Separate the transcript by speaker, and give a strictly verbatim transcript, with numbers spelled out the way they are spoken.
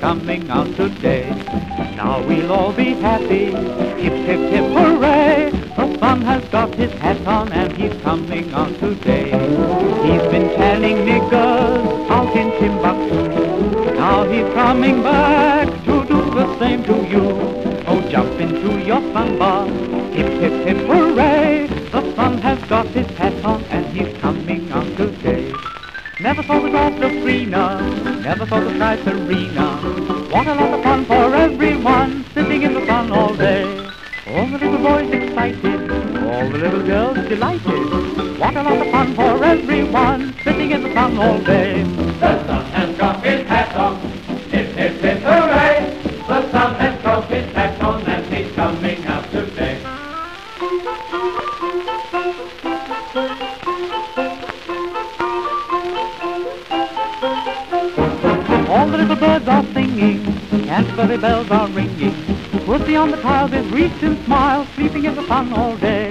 Speaker 1: coming out today. Now we'll all be happy, hip, hip, hip, hooray! The sun has got his hat on and he's coming out today. He's been telling niggers out in Timbuktu. Now he's coming back to do the same to you. Oh, jump into your samba, hip, hip, hip, hooray! The sun has got his hat on and he's coming out today. Never saw the grass look greener, never saw the sky serena. What a lot of fun for everyone, sitting in the sun all day. All the little boys excited, all the little girls delighted. What a lot of fun for everyone, sitting in the sun all day.
Speaker 2: The sun has got his hat on, hip, hip, hip, hooray! The sun has got his hat on and he's coming out today.
Speaker 1: All the little birds are singing, Canterbury bells are ringing. Pussy on the tiles is wreathed in smiles, sleeping in the sun all day.